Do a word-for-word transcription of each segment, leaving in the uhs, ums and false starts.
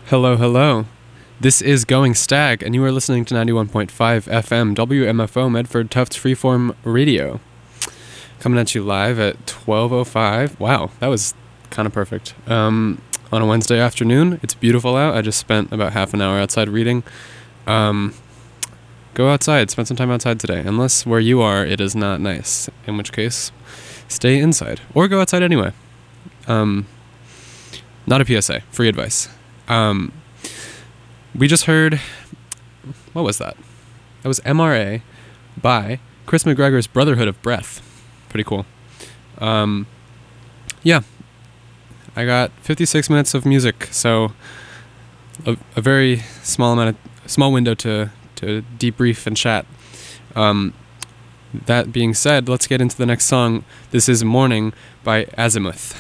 Hello, hello. This is Going Stag, and you are listening to ninety-one point five F M W M F O Medford Tufts Freeform Radio. Coming at you live at twelve oh five. Wow, that was kind of perfect. Um, on a Wednesday afternoon. It's beautiful out. I just spent about half an hour outside reading. Um, go outside. Spend some time outside today. Unless where you are, it is not nice. In which case, stay inside. Or go outside anyway. Um, not a P S A. Free advice. Um, we just heard, what was that? That was M R A by Chris McGregor's Brotherhood of Breath. Pretty cool. Um, yeah, I got fifty-six minutes of music, so a, a very small amount of, small window to, to debrief and chat. Um, that being said, let's get into the next song. This is Morning by Azimuth.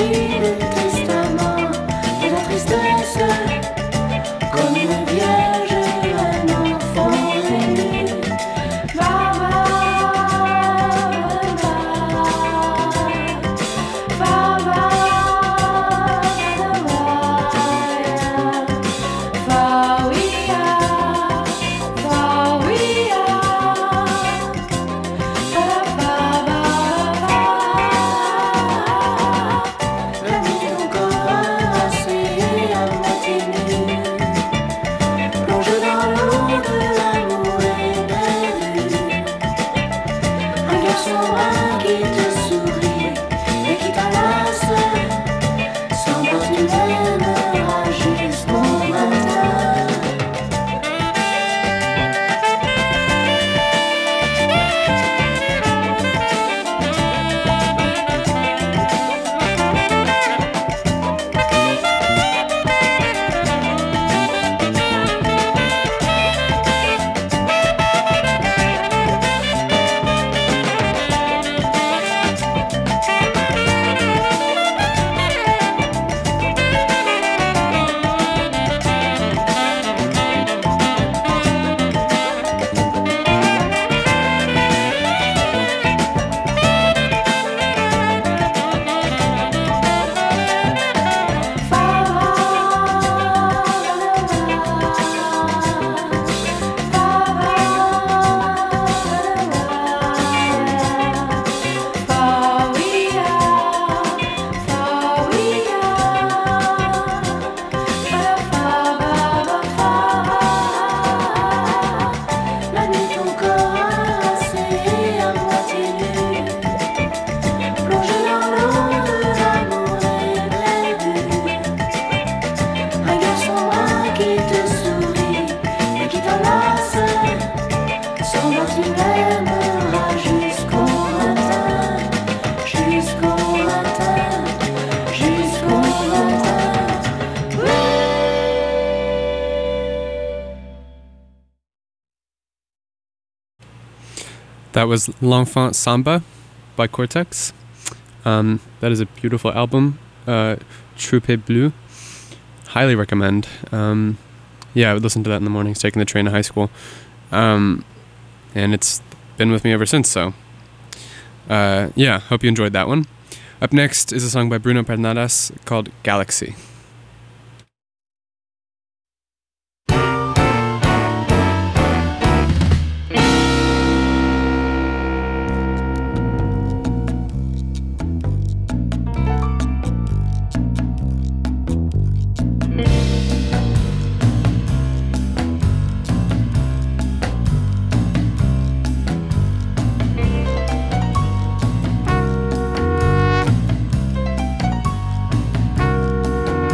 That was L'Enfant Samba by Cortex. Um, that is a beautiful album. Uh, Troupe Bleu. Highly recommend. Um, yeah, I would listen to that in the mornings, taking the train to high school. Um, and it's been with me ever since, so. Uh, yeah, hope you enjoyed that one. Up next is a song by Bruno Pernadas called Galaxy. Galaxy.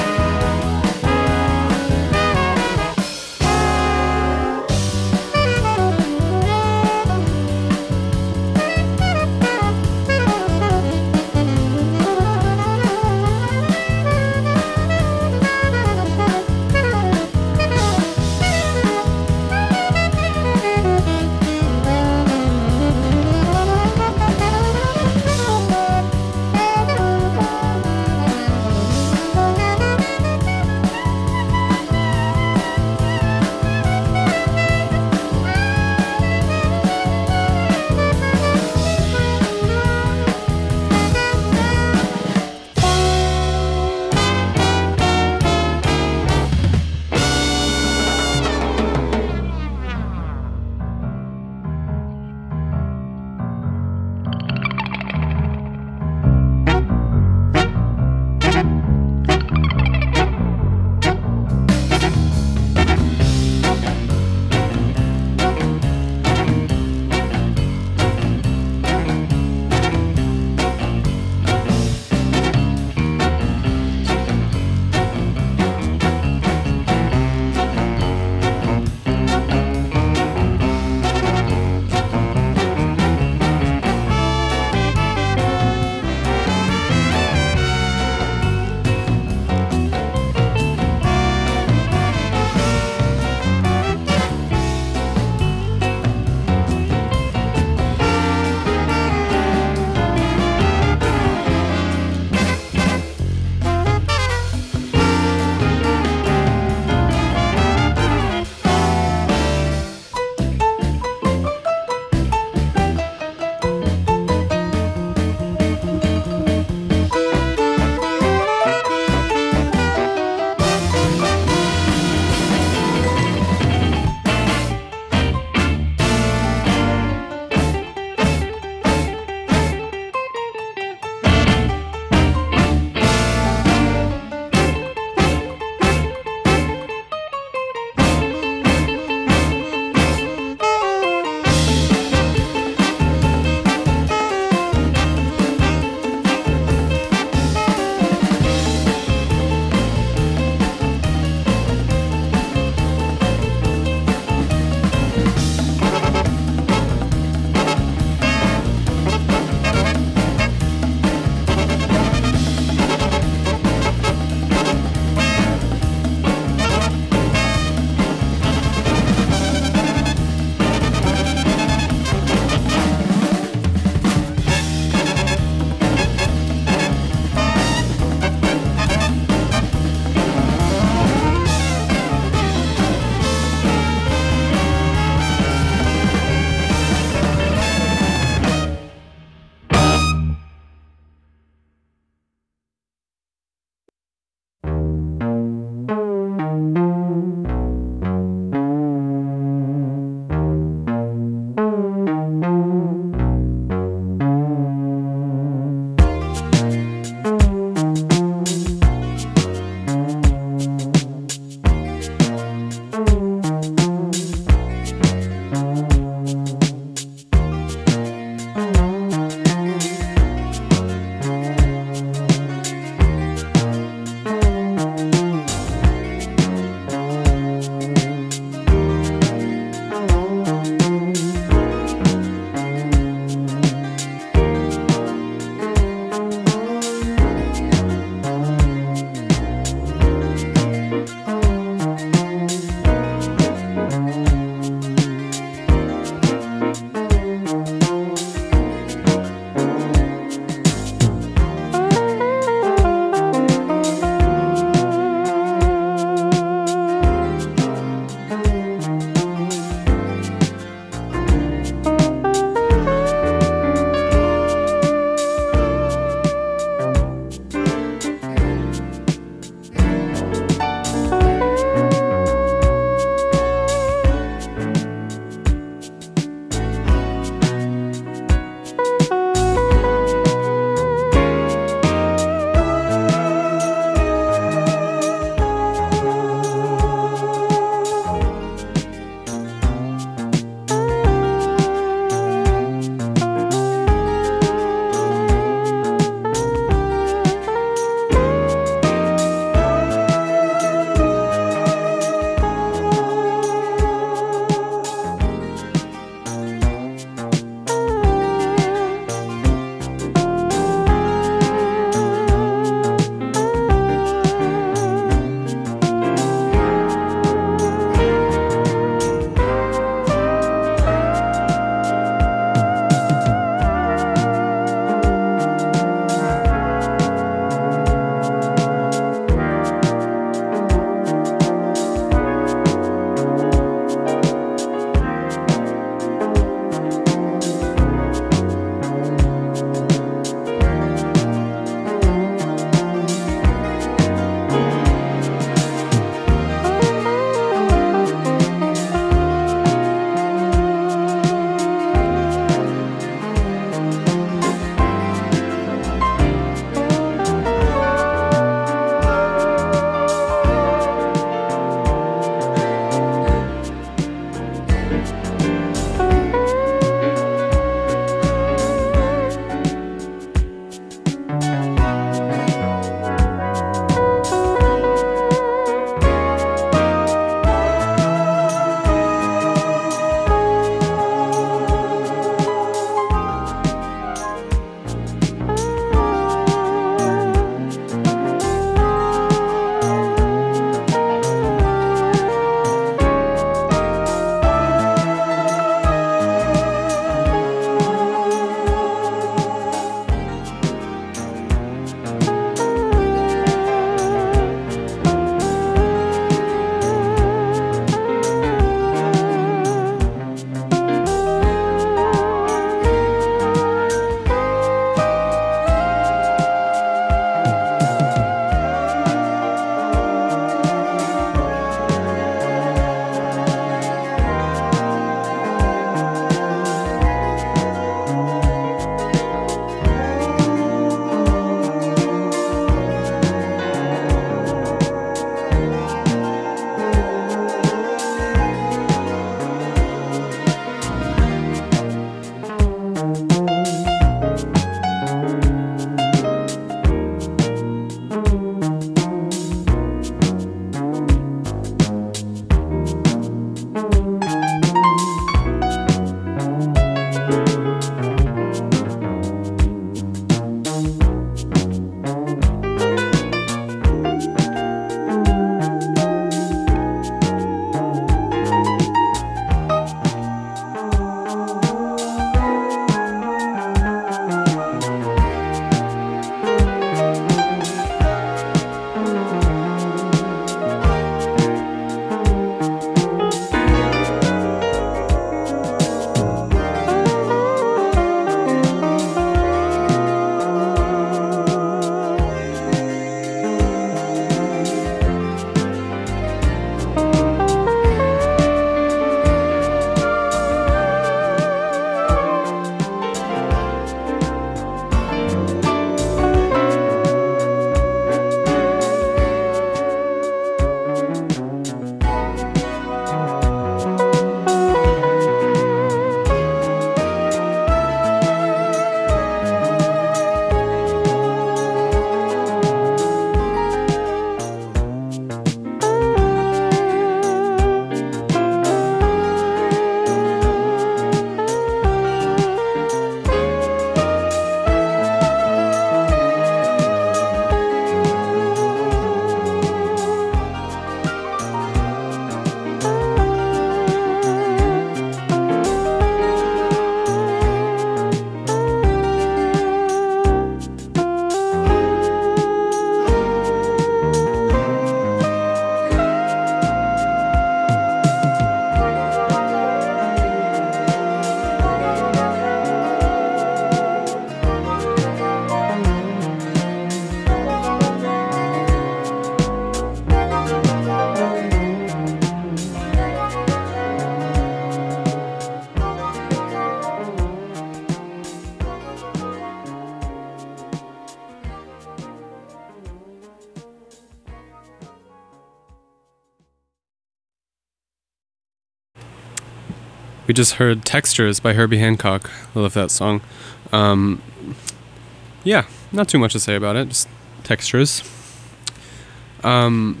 We just heard Textures by Herbie Hancock. I love that song. Um, yeah, not too much to say about it, just Textures. Um,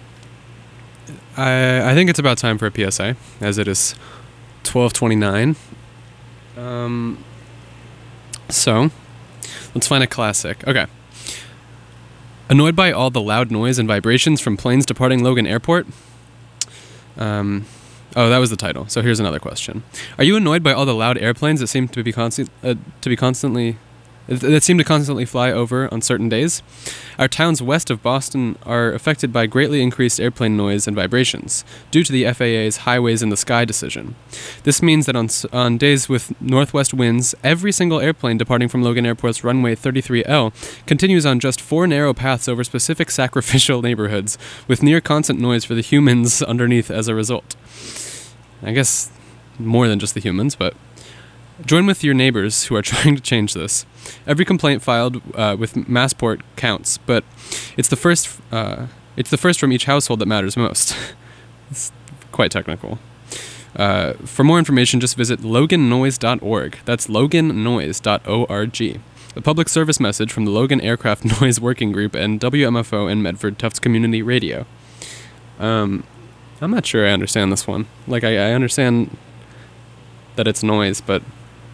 I I think it's about time for a P S A, as it is twelve twenty-nine. Um, so, let's find a classic. Okay. Annoyed by all the loud noise and vibrations from planes departing Logan Airport? Um, oh, that was the title. So here's another question. Are you annoyed by all the loud airplanes that seem to be constant, uh, to be constantly, that seem to constantly fly over on certain days? Our towns west of Boston are affected by greatly increased airplane noise and vibrations due to the F A A's Highways in the Sky decision. This means that on on days with northwest winds, every single airplane departing from Logan Airport's runway thirty-three L continues on just four narrow paths over specific sacrificial neighborhoods, with near constant noise for the humans underneath as a result. I guess more than just the humans, but join with your neighbors who are trying to change this. Every complaint filed uh, with Massport counts, but it's the first. Uh, it's the first from each household that matters most. It's quite technical. Uh, for more information, just visit logan noise dot org. That's logan noise dot org. A public service message from the Logan Aircraft Noise Working Group and W M F O and Medford Tufts Community Radio. Um, I'm not sure I understand this one. Like, I, I understand that it's noise, but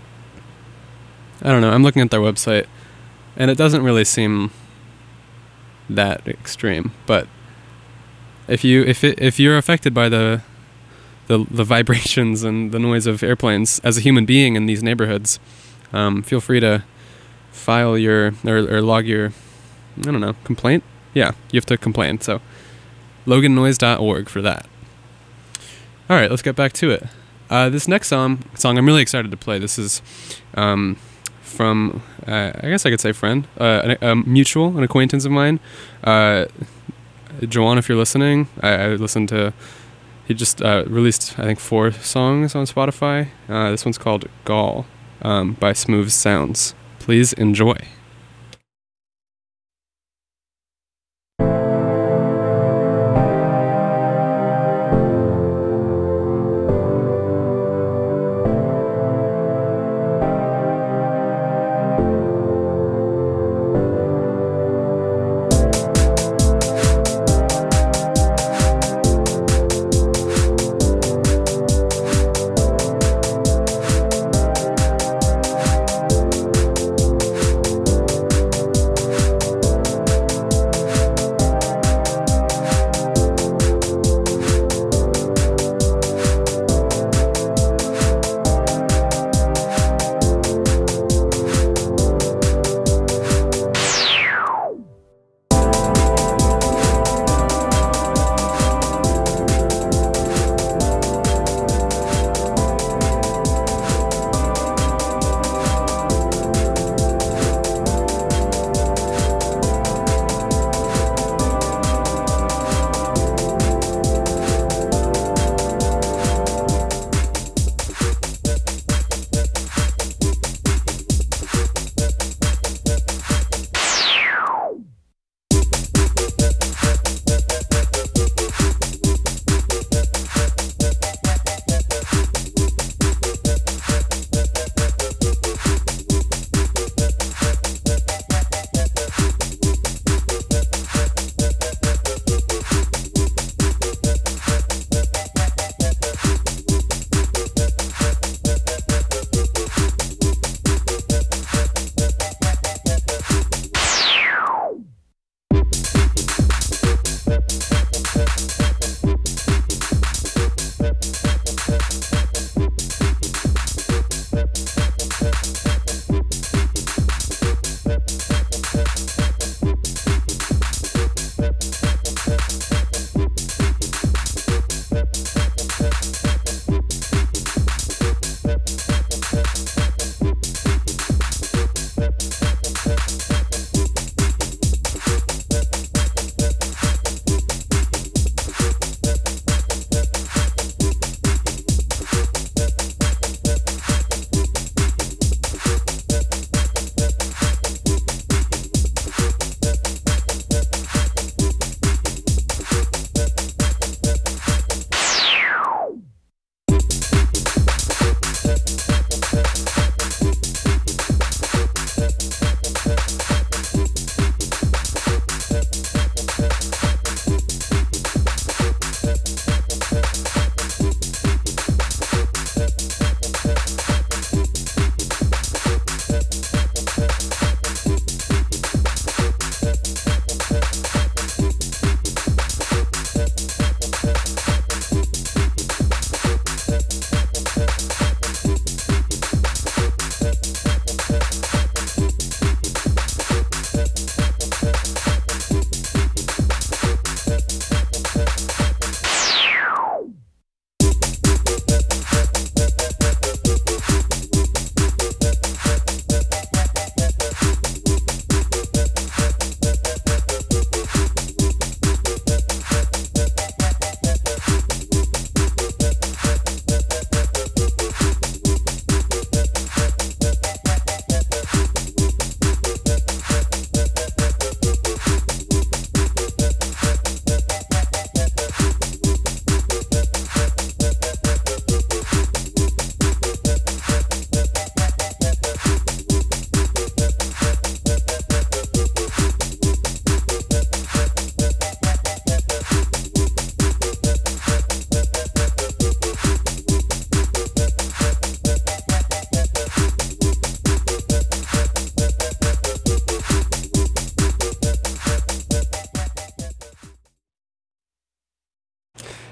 I don't know. I'm looking at their website, and it doesn't really seem that extreme. But if you if it, if you're affected by the, the the vibrations and the noise of airplanes as a human being in these neighborhoods, um, feel free to file your or, or log your I don't know complaint. Yeah, you have to complain. So logan noise dot org for that. All right, let's get back to it. Uh, this next song song I'm really excited to play. This is. Um, From, uh, I guess I could say friend, uh, a, a mutual, an acquaintance of mine, uh, Joanne, if you're listening, I, I listened to, he just uh, released, I think, four songs on Spotify. Uh, this one's called Gall um, by Smooth Sounds. Please enjoy.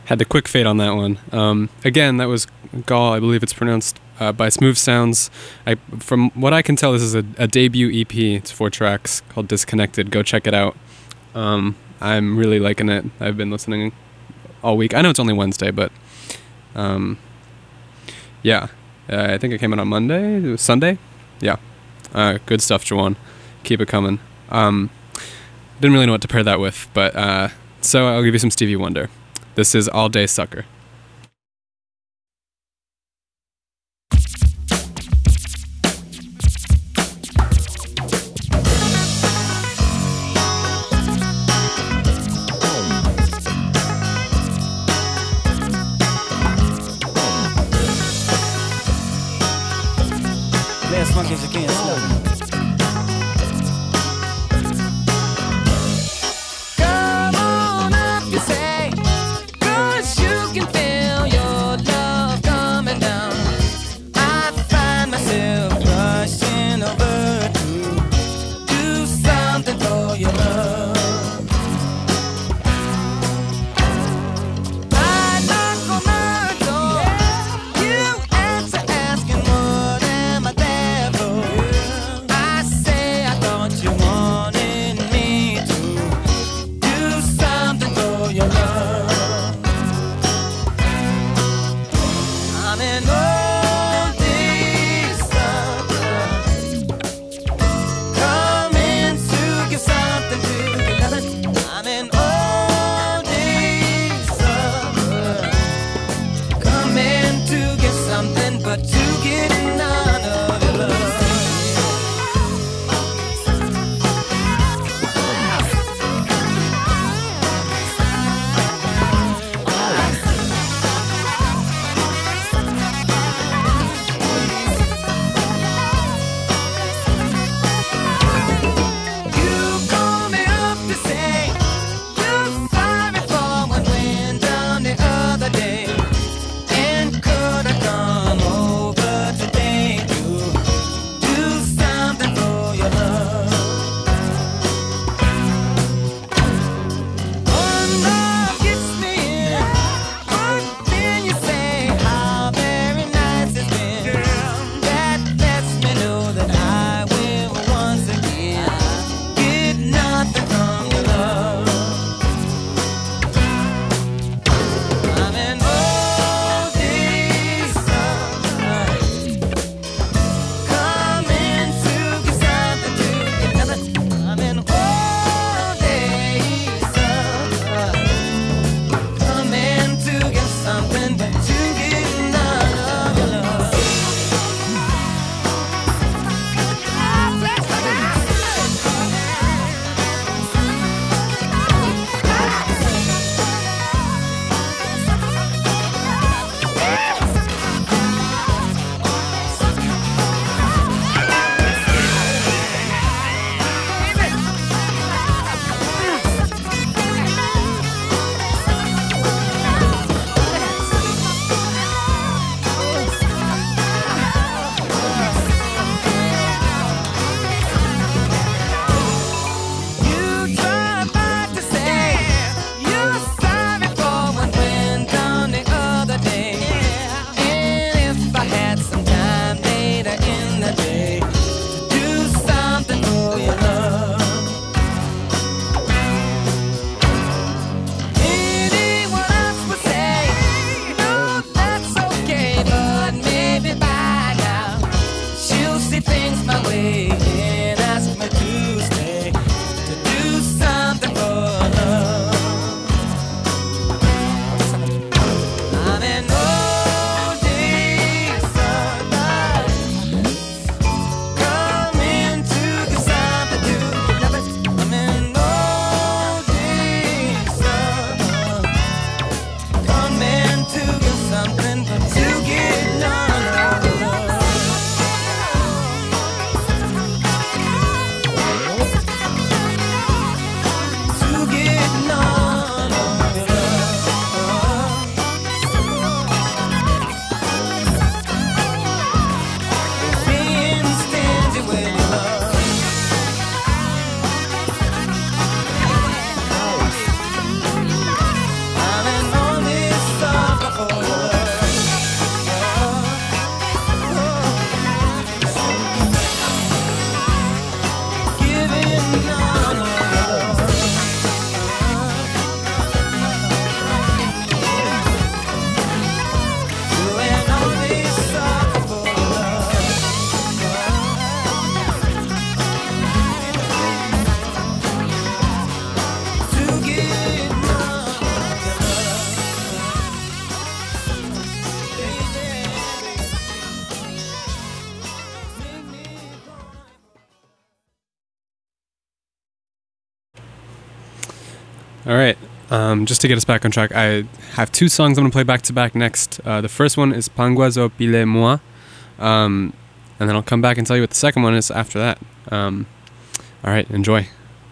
Had the quick fade on that one. Um, again, that was Gall. I believe it's pronounced uh, by Smooth Sounds. I, from what I can tell, this is a, a debut E P. It's four tracks called Disconnected. Go check it out. Um, I'm really liking it. I've been listening all week. I know it's only Wednesday, but um, yeah. Uh, I think it came out on Monday. It was Sunday. Yeah. Uh, good stuff, Juwan. Keep it coming. Um, didn't really know what to pair that with, but uh, so I'll give you some Stevie Wonder. This is All Day Sucker. Last monkeys again, slow. Come on up, you say, 'cause you can All right. Um, just to get us back on track, I have two songs I'm going to play back to back next. Uh, the first one is Panguazo Pile Moi. Um, and then I'll come back and tell you what the second one is after that. Um, all right. Enjoy.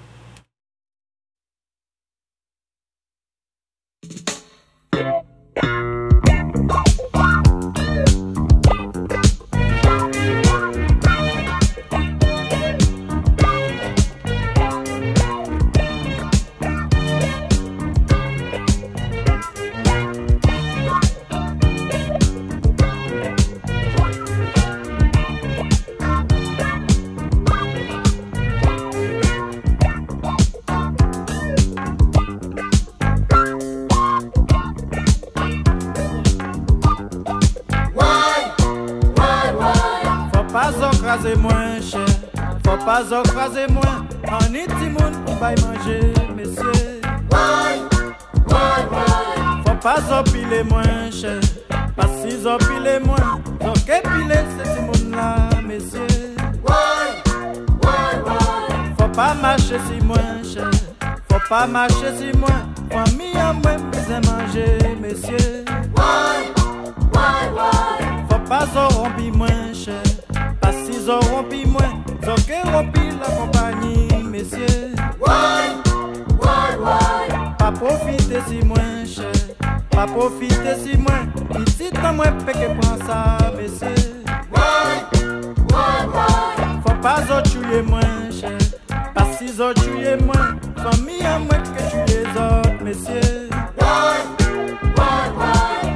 Ocraser moins cher, faut pas ocraser moins. En iti moun pou bay manger, messieurs. Why, why, why? Faut pas empiler moins cher, pas si empiler moins. Donc épiler c'est moun là, messieurs. Why, why, why? Faut pas marcher si moins cher, faut pas marcher si moins. Famille en moins besoin manger, messieurs. Why, why, why? Faut pas rompi moins cher. Ils ont rompi moins, ils ont rompi la compagnie, messieurs. Why, why, why? Pas profiter si moins cher, pas profiter si moins. Ici t'en moins péché prend ça, messieurs. Why, why, why? Faut pas en tuer moins cher, pas si en tuer moins. Famille en moins que tu les autres, messieurs. Why, why, why?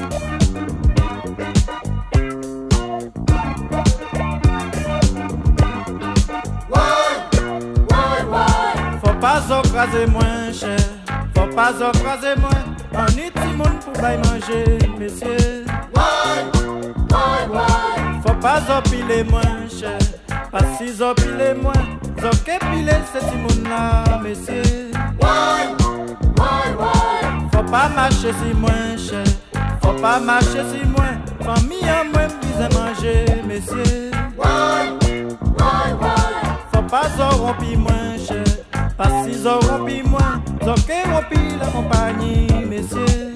Faut pas ocraser moins cher, faut pas ocraser moins. On iti moun pou bay manger, messieurs. Why, why, why? Faut pas empiler moins cher, pas si empiler moins. Zok épiler c'est ti moun là, messieurs. Why, why, why? Faut pas marcher si moins cher, faut pas marcher si moins. Famille en moins besoin manger, messieurs. Why, why, why? Faut pas rompi moins cher. Pas si ont rompi moins, donc rompi la compagnie, messieurs.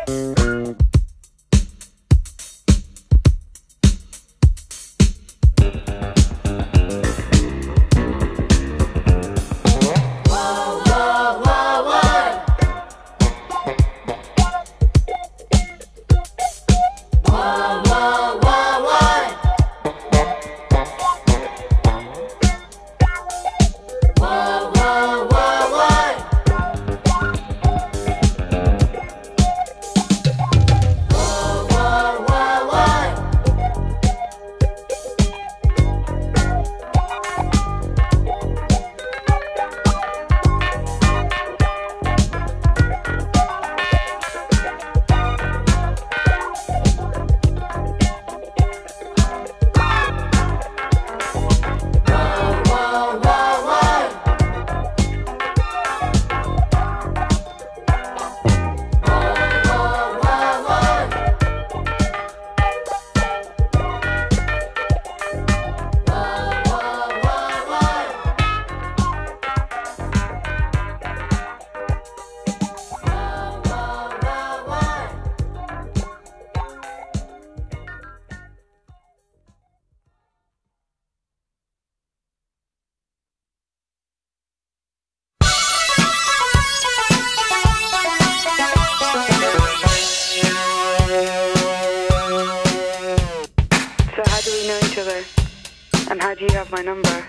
And how do you have my number?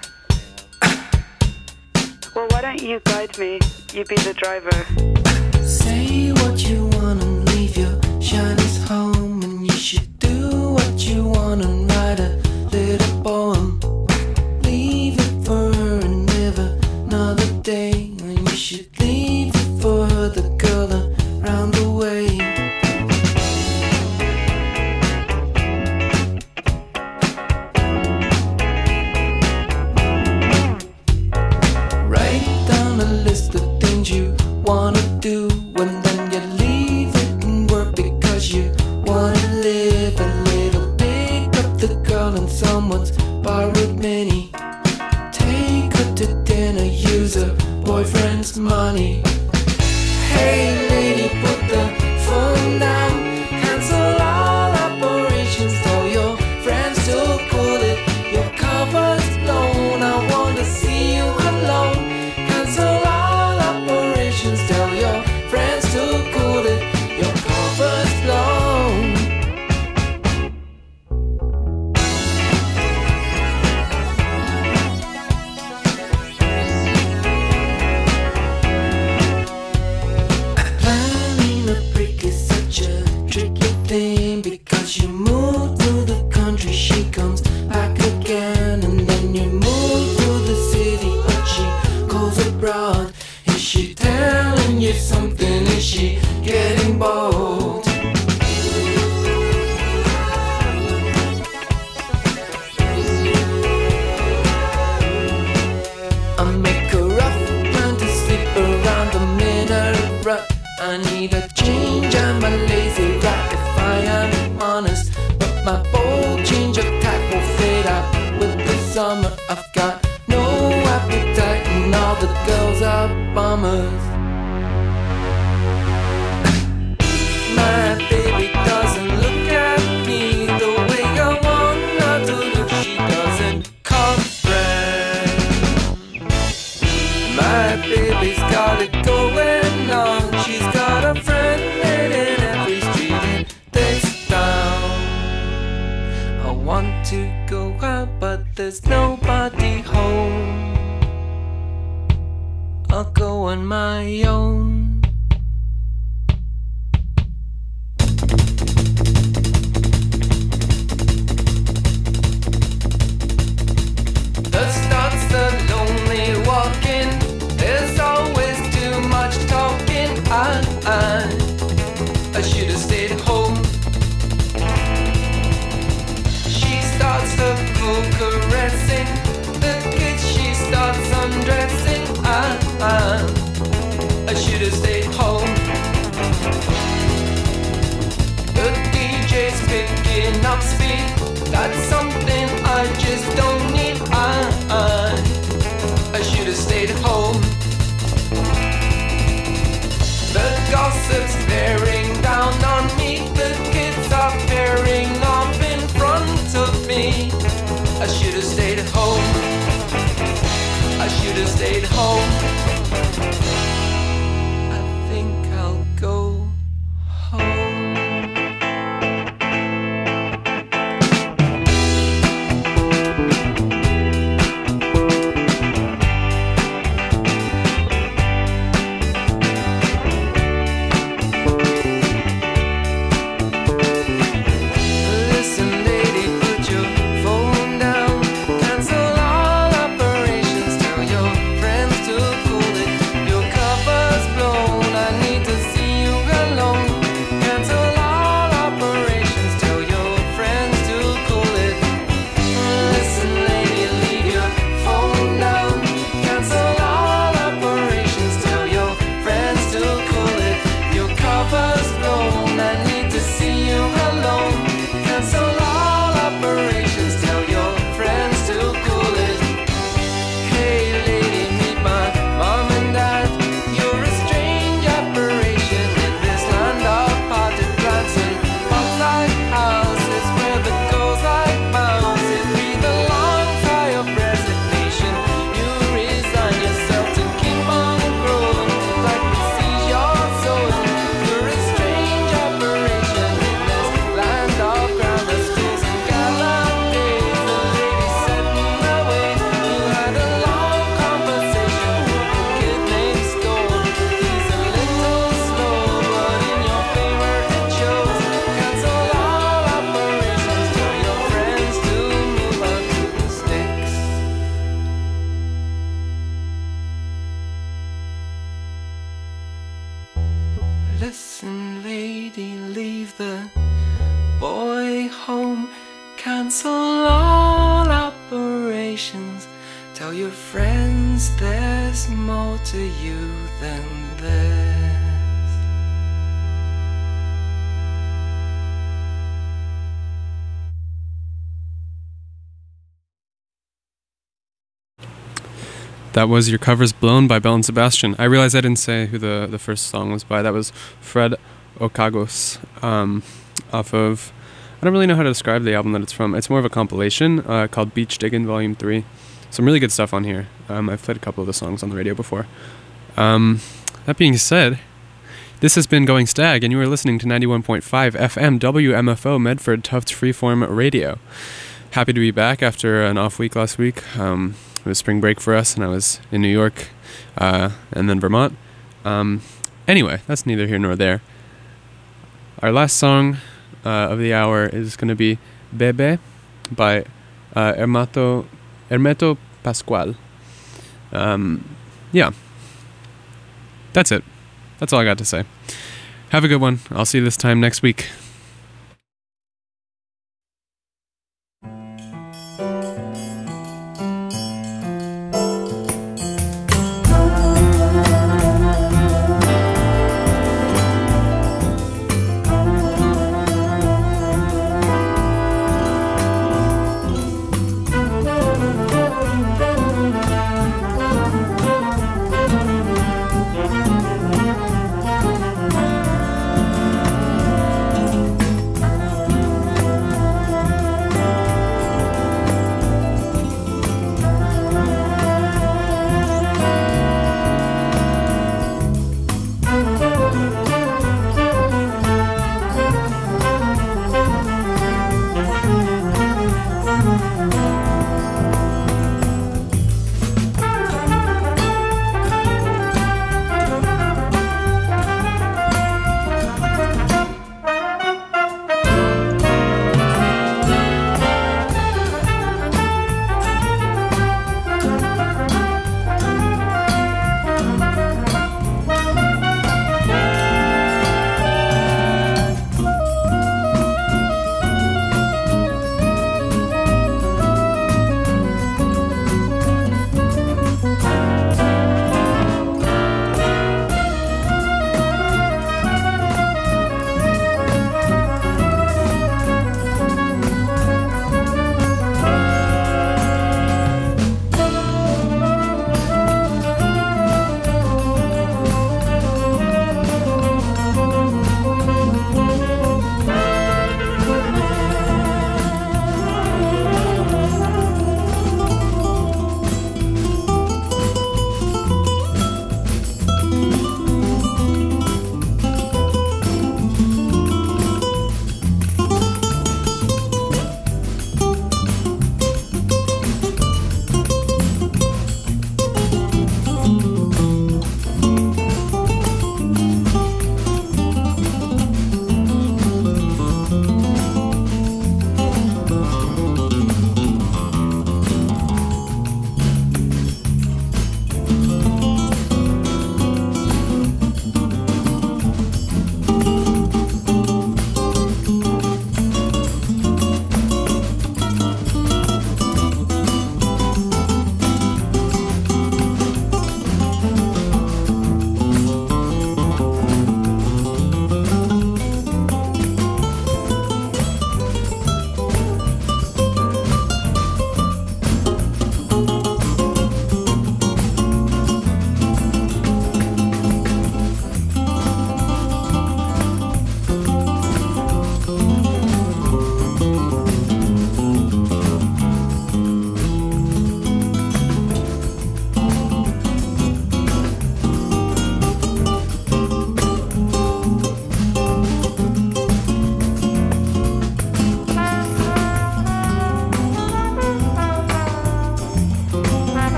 Well, why don't you guide me? You be the driver. Say what you want and leave your shyness home. And you should do what you want and write a little poem. Leave it for her and live another day. And you should leave it for her, the girl around the way. Wanna do, and then you leave it and work because you wanna live a little. Pick up the girl in someone's borrowed mini. Take her to dinner, use her boyfriend's money. Hey lady, put the phone down. Cancel all operations. Tell your friends to cool it. Your cover's blown. I wanna see you alone. Cancel all operations. Tell your friends to cool it. Your cover's blown. Planning a break is such a tricky thing because you move to the country, she comes back again, and then you move to the city, but she goes abroad. Is she telling you something? Is she getting bold? I make a rough plan to sleep around the minute rut. I need a change, I'm a lazy rat if I am honest. But my bold change of tack will fade out with the summer. I've got no appetite and all the girls are bummers. My baby doesn't look at me the way I want her to look. She doesn't comprehend. My baby's got it going on. She's got a friend in every street in this town. I want to go out, but there's nobody home. I'll go on my own. That starts the lonely walking. There's always too much talking. I, I, I should have stayed home. She starts the cool caressing. The kids she starts undressing. I, I, I should have stayed home. The D J's picking up speed. That's something I just don't need. I, I, I should have stayed home. The gossip's bearing down on me. The kids are pairing off in front of me. I should have stayed home. I should have stayed home. I think I'll go home. Listen, lady, put your phone down. Cancel all operations. Tell your friends to cool it. Your cover's blown. I need to see you alone. Cancel all operations. Tell your friends to cool it. Listen, lady, leave your phone down. Cancel all operations. Tell your friends to cool it. Your cover's blown. I need to see you alone. Cancel all operations. Tell your friends to cool it. Hey lady, meet my mom and dad. You're a strange apparition in this land of potted plants and hot like houses where the goes like bounces. Breathe a long sigh of resignation. You resign yourself to keep on growing like the seas you're sowing. You're a strange apparition in this land of grammar schools and gallant days. The lady said no way. You had a long conversation with the kid next door. He's a little slow, but in your favor it shows. Cancel all operations. Tell your friends to move on to the sticks. Listen, lady, leave the boy home. Cancel all operations. Tell your friends there's more to you than this. That was Your Cover's Blown by Belle and Sebastian. I realized I didn't say who the, the first song was by. That was Fred Okagos, um, off of... I don't really know how to describe the album that it's from. It's more of a compilation uh, called Beach Diggin' Volume three. Some really good stuff on here. Um, I've played a couple of the songs on the radio before. Um, that being said, this has been Going Stag, and you are listening to ninety-one point five F M W M F O Medford Tufts Freeform Radio. Happy to be back after an off week last week. Um, it was spring break for us, and I was in New York uh, and then Vermont. Um, anyway, that's neither here nor there. Our last song uh, of the hour is going to be Bebe by uh, Hermato, Hermeto Pascual. Um, yeah. That's it. That's all I got to say. Have a good one. I'll see you this time next week.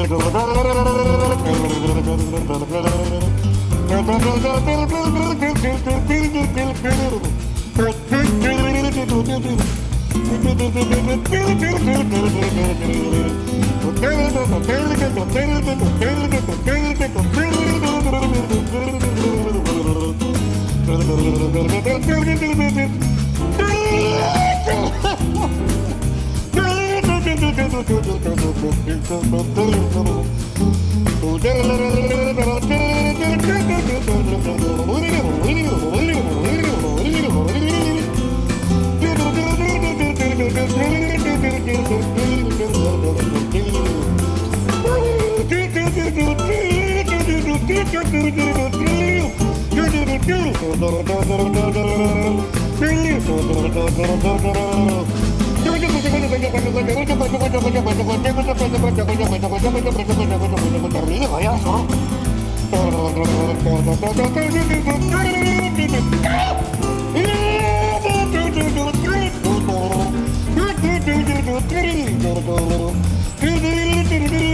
Thank you.